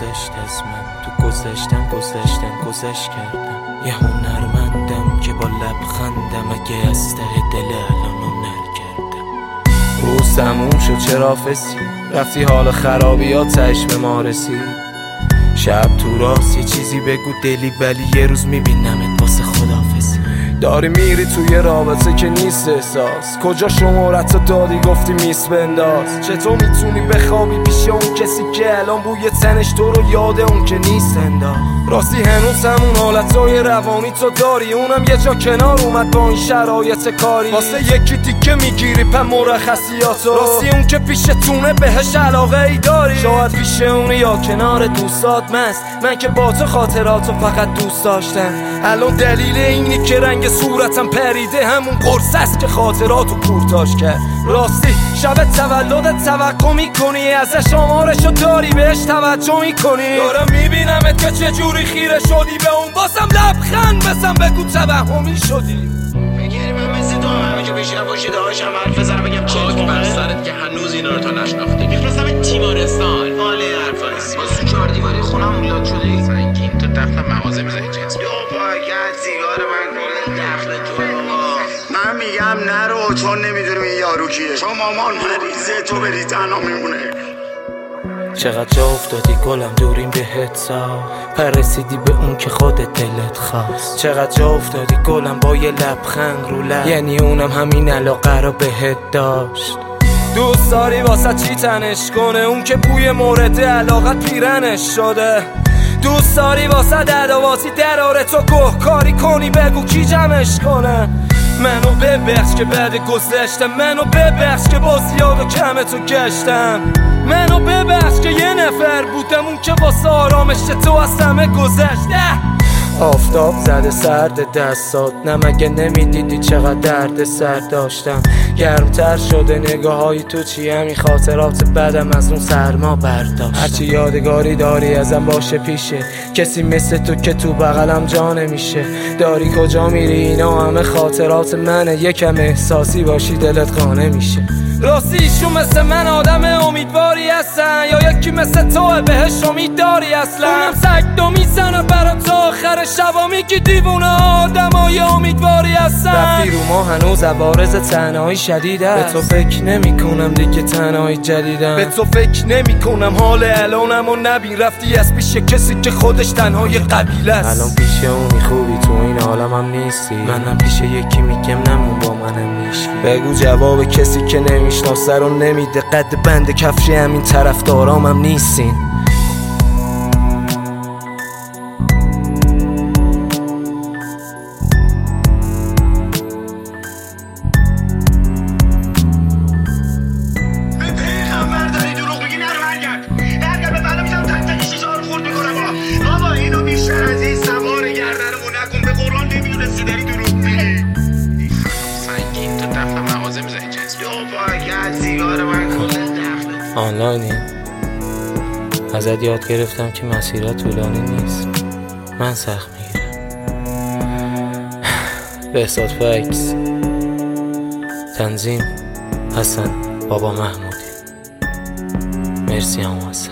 گذشت از من، تو گذشت کردم. یه هنرمندم که با لبخندم اگه از ته دل الان هنر کردم. روز تموم شد چرا فسی رفتی حال خرابی ها چشم ما رسید. شب تو راست یه چیزی بگو دلی ولی یه روز میبینمت واسه خداحافظی. داری میری توی رابطه که نیست احساس، کجا شمارتو دادی گفتی میس بنداز. چطور میتونی بخوابی پیش اون کسی که الان بوی تنش تو رو یاد اون که نیست انداز. راستی هنوز همون حالتای روانی تو داری، اونم یه جا کنار اومد با این شرایط کاری. واسه یکی دیگه میگیری پا مرخصیاتو، راستی اون که پیشتونه بهش علاقه ای داری. شاید پیش اونه یا کنار دوستات مست، من که با تو خاطراتو فقط دوست داشتم. الان دلیل اینی که رنگ صورتم پریده همون قرص است که خاطراتو کورتاش کرد. راستی شب تولدت توقع میکنی ازش آمارشو داری بهش توجه میکنی. دارم میبینمت که چجوری خیره شدی به اون، بازم لبخند بزن بگو توهمی شدی. میگیری من مثل تو همه جو بشینم پشت داشتم حرف بزنم بگم خاک بر سرت که هنوز اینا رو تا نشناخته. میفرستم تیمارستان حاله حرفایی با سو 4 دیواری خونم میلاد شده. سنگین تو دفتر مغازه میذاری جنس بیا پاکت سیگار من کل دخل تو. من میگم نرو چون نمیدونم این یارو کیه، چون مامان مریضه تو بری تنها میمونه. چقدر جا افتادی گلم دوریم بهت سا، پرسیدی به اون که خودت دلت خواست. چقدر جا افتادی گلم با یه لبخند رو لب، یعنی اونم همین علاقه رو بهت داشت. دوست داری واسه چی تنش کنه اون که بوی مورد علاقت پیرنش شده. دوست داری واسه عداواتی دراره تو گوه کاری کنی بگو کی جمعش کنه. منو ببخش که بعد گذشتم، منو ببخش که با زیاد و کم تو گشتم. منو ببخش که یه نفر بودم اون که واسه آرامش تو از همه گذشته. آفتاب زده سرد دستات، نه مگه نمیدیدی چقدر درد سر داشتم. گرمتر شده نگاه های تو چی همین خاطرات بدم از اون سرما برداشتم. هرچی یادگاری داری ازم باشه پیشه، کسی مثل تو که تو بغلم جا نمیشه. داری کجا میری اینا همه خاطرات منه، یکم احساسی باشی دلت خانه میشه. راستی ایشون مثل من آدم امیدواری هستن یا یکی مثل تو بهش امید داری اصلا؟ اونم سگدو میزنه برا تا آخر شبا میگی دیوونه آدم های امیدواری هستن. رفتی رو ما هنوز عوارض تنهایی شدید هست، به تو فکر نمی کنم دیگه تنهایی جدیدم. به تو فکر نمی کنم حال الانم و نبین رفتی از پیش کسی که خودش تنهای قبیله است. الان پیش اونی خوبی تو این عالمم نیستی، منم پیش یکی میگم نمون با منم نیشی. بگو جواب کسی که نمیشناسه رو نمیده، قد بند کفش همین طرفدارامم نیستین. آنلاینی ازت یاد گرفتم که مسیرت طولانی نیست، من سخت میگیرم. بهزاد فکس، تنظیم حسن بابا محمودی. مرسی هم حسن.